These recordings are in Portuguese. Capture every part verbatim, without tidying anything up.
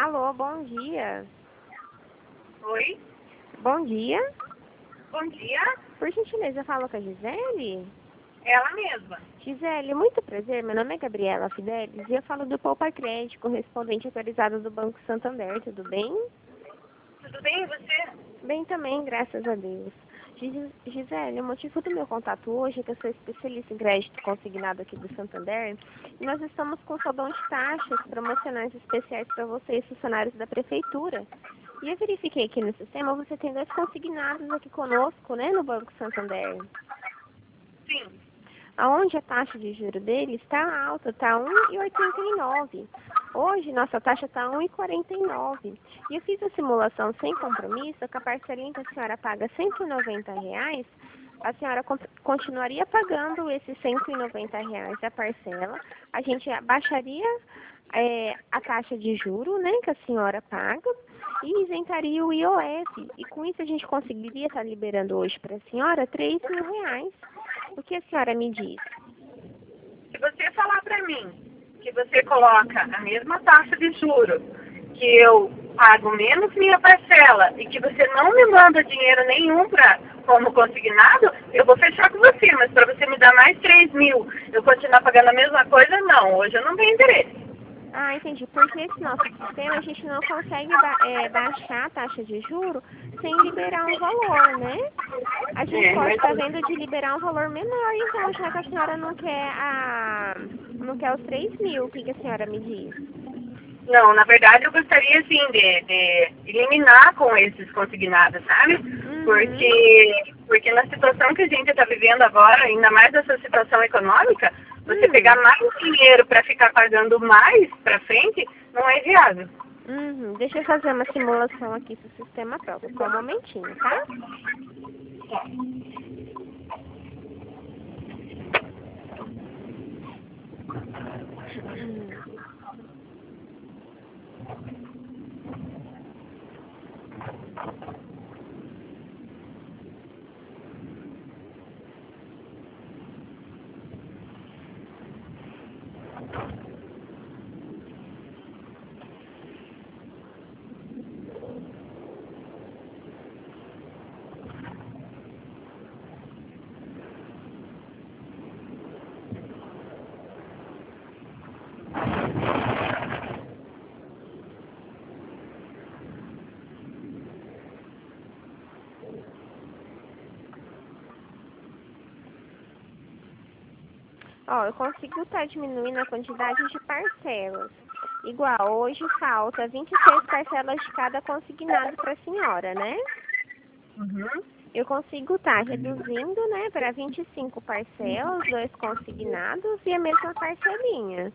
Alô, bom dia. Oi? Bom dia. Bom dia? Por gentileza, falo com a Gisele? Ela mesma. Gisele, muito prazer. Meu nome é Gabriela Fidelis e eu falo do Poupa Crédito, correspondente atualizado do Banco Santander. Tudo bem? Tudo bem, e você? Bem também, graças a Deus. Gis- Gisele, o motivo do meu contato hoje é que eu sou especialista em crédito consignado aqui do Santander e nós estamos com saldão de taxas promocionais especiais para vocês, funcionários da Prefeitura. E eu verifiquei aqui no sistema, você tem dois consignados aqui conosco, né, no Banco Santander. Sim. Aonde a taxa de juros dele está alta, está um vírgula oitenta e nove. Hoje, nossa taxa está um vírgula quarenta e nove. E eu fiz a simulação sem compromisso, que a parcelinha que a senhora paga cento e noventa reais, a senhora con- continuaria pagando esses cento e noventa reais a parcela, a gente abaixaria é, a taxa de juro, né, que a senhora paga, e isentaria o I O F. E com isso a gente conseguiria estar liberando hoje para a senhora três mil reais. O que a senhora me diz? Se você falar para mim que você coloca a mesma taxa de juros, que eu pago menos minha parcela e que você não me manda dinheiro nenhum pra, como consignado, eu vou fechar com você. Mas para você me dar mais três mil, eu continuar pagando a mesma coisa, não. Hoje eu não tenho interesse. Ah, entendi. Porque esse nosso sistema a gente não consegue ba é, baixar a taxa de juro sem liberar um valor, né? A gente É, pode mas estar vendo de liberar um valor menor, então, já que a senhora não quer a não quer os três mil, o que, que a senhora me diz? não, na verdade eu gostaria assim de, de eliminar com esses consignados, sabe? Uhum. Porque, porque na situação que a gente está vivendo agora, ainda mais essa situação econômica, você Hum. pegar mais dinheiro para ficar pagando mais para frente não é viável. Uhum. Deixa eu fazer uma simulação aqui se o sistema prova. Só um momentinho, tá? Hum. Ó, eu consigo estar diminuindo a quantidade de parcelas. Igual, hoje falta vinte e seis parcelas de cada consignado para a senhora, né? Uhum. Eu consigo estar reduzindo, né, para vinte e cinco parcelas, dois consignados e a mesma parcelinha.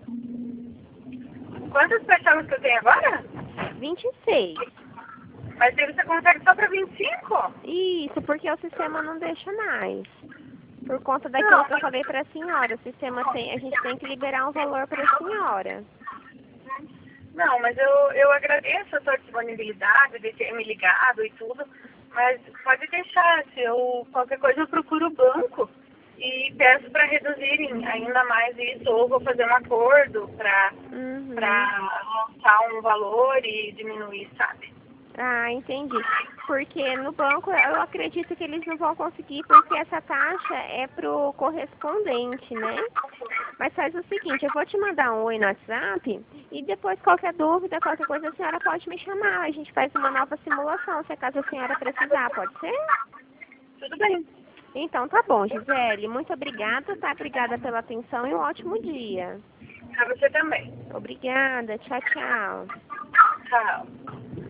Quantas parcelas que eu tenho agora? vinte e seis. Mas aí você consegue só para vinte e cinco? Isso, porque o sistema não deixa mais. Por conta daquilo Não, que eu falei para a senhora, o sistema tem, a gente tem que liberar um valor para a senhora. não, mas eu, eu agradeço a sua disponibilidade de ter me ligado e tudo, mas pode deixar, se eu qualquer coisa eu procuro o banco e peço para reduzirem ainda mais isso, ou vou fazer um acordo para Uhum. para montar um valor e diminuir, sabe? Ah, entendi. Porque no banco eu acredito que eles não vão conseguir, porque essa taxa é pro correspondente, né? Mas faz o seguinte, eu vou te mandar um oi no WhatsApp e depois qualquer dúvida, qualquer coisa, a senhora pode me chamar. A gente faz uma nova simulação, se acaso a senhora precisar, pode ser? Tudo bem. Então tá bom, Gisele. Muito obrigada, tá? Obrigada pela atenção e um ótimo dia. Para você também. Obrigada. Tchau, tchau. Tchau.